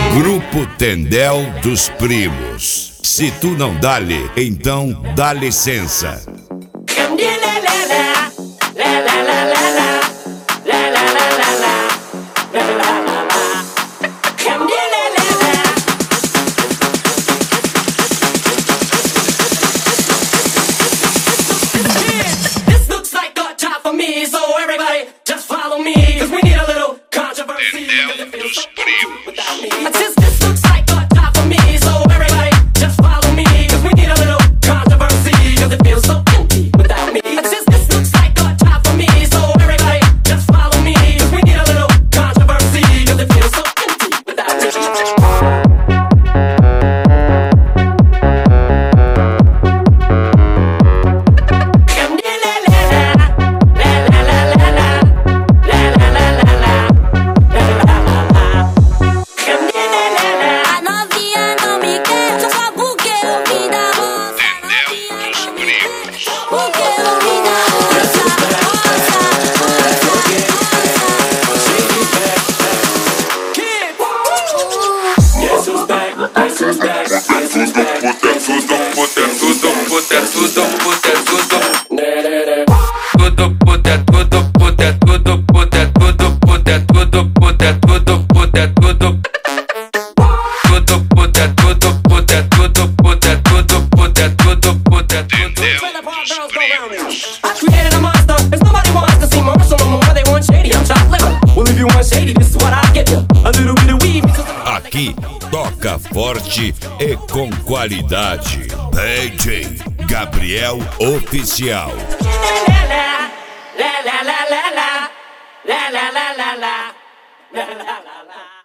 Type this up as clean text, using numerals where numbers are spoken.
Grupo Tendel dos Primos. Se tu não dá-lhe, então dá licença. Tendel dos Primos. Aqui toca forte e com qualidade. DJ Gabriel Oficial. La la la la la la la la la la la la la la.